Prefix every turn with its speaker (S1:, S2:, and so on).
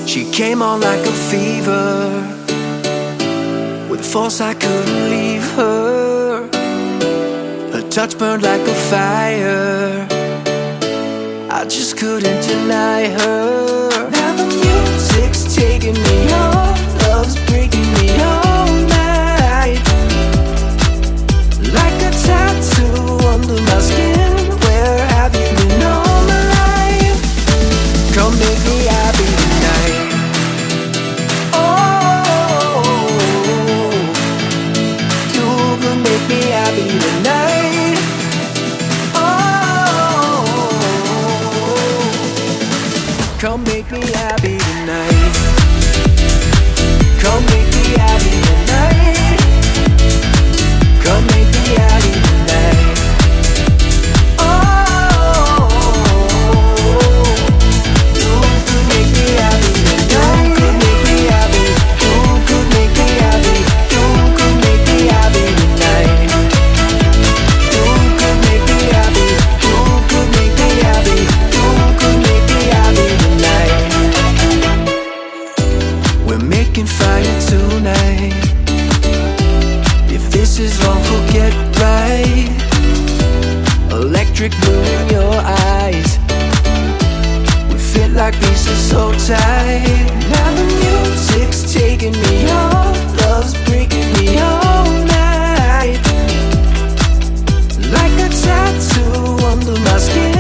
S1: She came on like a fever, with force I couldn't leave her. Her touch burned like a fire, I just couldn't deny her. Now the music's taking me on, love's breaking me all night, like a tattoo under my skin. Where have you been all my life? Come make me happy tonight. Oh, you can make me happy tonight. Oh, come make me happy tonight. Come make me happy tonight. Come make me happy tonight. Oh, you could make me happy tonight. You could make me happy. You could make me happy. You could make me happy tonight. You could make me happy. You could make me happy. You could make me happy tonight. We're making fire tonight. If this is wrong, forget right. Electric blue in your eyes, we fit like pieces so tight. Now the music's taking me on, love's breaking me all night, like a tattoo under my skin.